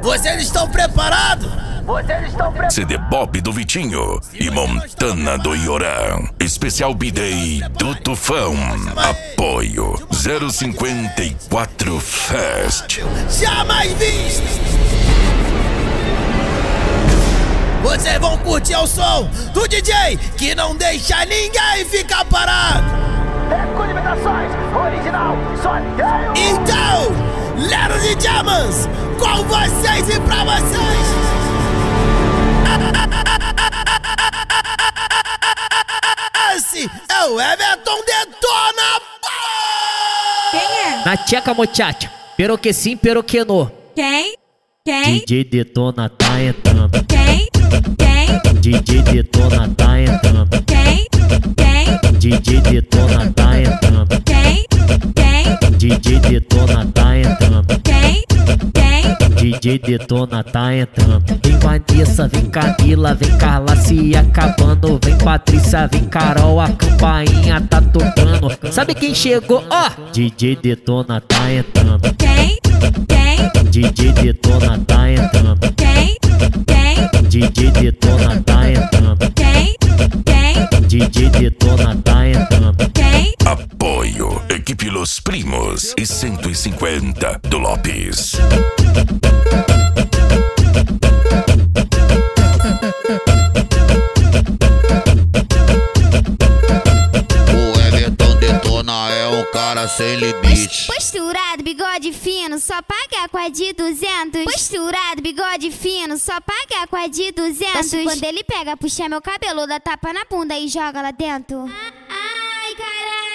Vocês estão preparados? CD Bob do Vitinho e Montana do Ioran. Especial B-Day do Tufão. Apoio 054 Fest. Jamais visto! Vocês vão curtir o som do DJ que não deixa ninguém ficar parado. Com limitações, original, sorteio. Então, Lero de Diamonds, com vocês e pra vocês. Esse é o Everton Detona. Quem é? Na tcheca, muchacha, pero que sim, pero que no. Quem? DJ Detona tá entrando. Quem? DJ Detona tá entrando. Quem? DJ Detona tá entrando. Quem? DJ Detona tá entrando. Quem? DJ Detona tá entrando. Vem Vanessa, vem Camila, vem Carla se acabando. Vem Patrícia, vem Carol, a campainha tá tocando. Sabe quem chegou? Ó! DJ Detona tá entrando. Quem? DJ Detona tá entrando. Quem? DJ Detona tá entrando. Quem? DJ Detona tá entrando. Quem? Apoio Equipe Los Primos e 150 do Lopes. O Everton Detona é um cara sem limite. Posturado, bigode fino, só paga com a de 200. Posturado, bigode fino, só paga com a de 200. Quando ele pega, puxa meu cabelo, dá tapa na bunda e joga lá dentro. Ai, caralho!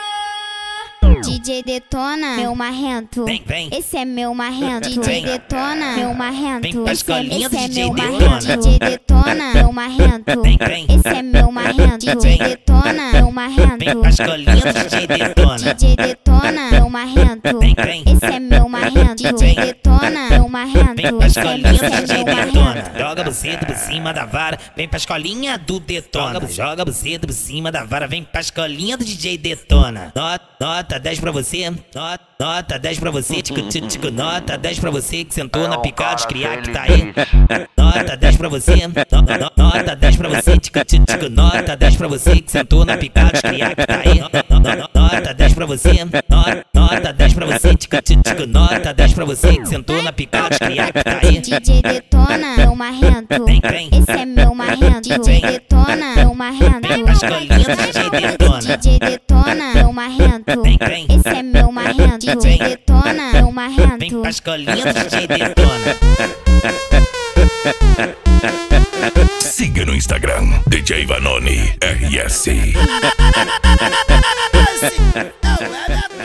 DJ Detona, meu marrento. Vem. Esse é meu marrento. Vem. DJ Detona, meu marrento. Vem pra escolinha do Esse é DJ meu Detona. marrento. DJ Detona, meu marrento. Vem. Esse é meu marrento. DJ Detona, meu marrento. Vem pra escolinha do DJ Detona. DJ Detona, meu marrento. Vem. Esse é meu marrento. DJ Detona, meu marrento. Vem pra escolinha Esse do é DJ meu Detona. marrento. Joga buceta por cima da vara. Vem pra escolinha do Detona. Joga buceta por cima da vara. Vem pra escolinha do DJ Detona. Nota 10 pra você. Nota 10 pra você. Tico. Nota 10 pra você que sentou na picada de criar que tá aí. Nota 10 pra você. Nota 10 pra você. Tico. Nota 10 pra você que sentou na picada de criar que tá aí. Nota 10 pra você. Nota 10 pra você. Tico. Nota 10 pra você que sentou na picada de criar que tá aí. DJ Detona, meu marrento. Vem. Esse é meu marrento. DJ Detona, meu marrento. Vem pra escolinha do DJ Detona. DJ Detona, meu marrento. Vem. Esse é meu marrento. DJ Detona, meu marrento. Vem pra escolinha do DJ Detona. Siga no Instagram DJ Vanoni RS. Esse é o Everton